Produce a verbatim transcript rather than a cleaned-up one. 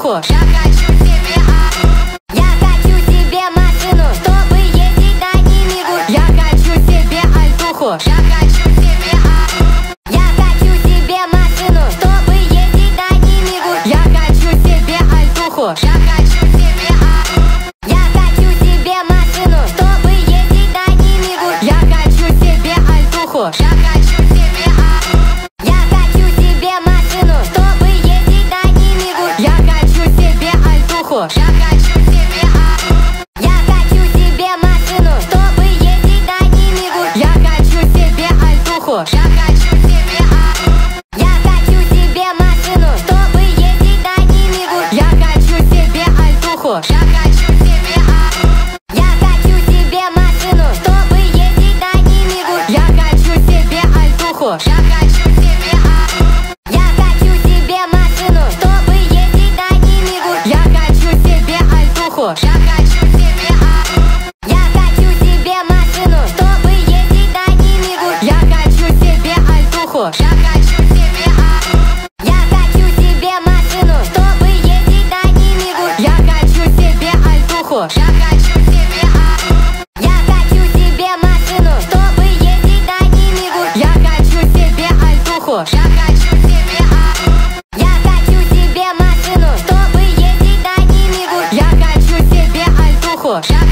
альтуху. Я хочу себе, а, я хочу себе машину, чтобы ездить на ней мигут. Я хочу себе альтуху. Я хочу себе, а, я хочу себе машину, чтобы ездить на ней мигут. Я хочу себе альтуху. Я хочу себе, а, я хочу себе машину, чтобы ездить на ней мигут. Я хочу себе альтуху. Я хочу себе, а, я хочу себе машину, чтобы ездить на ней мигут. Я хочу себе альтуху. Я хочу себе, а, я хочу себе машину, чтобы ездить на ней мигут. Я хочу себе альтуху. Я хочу себе, а, я хочу себе машину, чтобы ездить на ней мигут. Я хочу себе альтуху. Я хочу себе, а, я хочу себе машину, чтобы ездить на ней мигут. Я хочу себе альтуху. Я хочу себе, а, я хочу себе машину, чтобы ездить на ней мигут. Я хочу себе альтуху. Я хочу себе, а, я хочу себе машину, чтобы ездить на ней мигут. Я хочу себе альтуху. Я хочу себе, а, я хочу себе машину, чтобы ездить на ней мигут. Я хочу себе альтуху. Я хочу себе, а, я хочу себе машину, чтобы ездить на ней мигут. Я хочу себе альтуху. Я хочу себе, а, я хочу себе машину, чтобы ездить на ней мигут. Я хочу себе альтуху.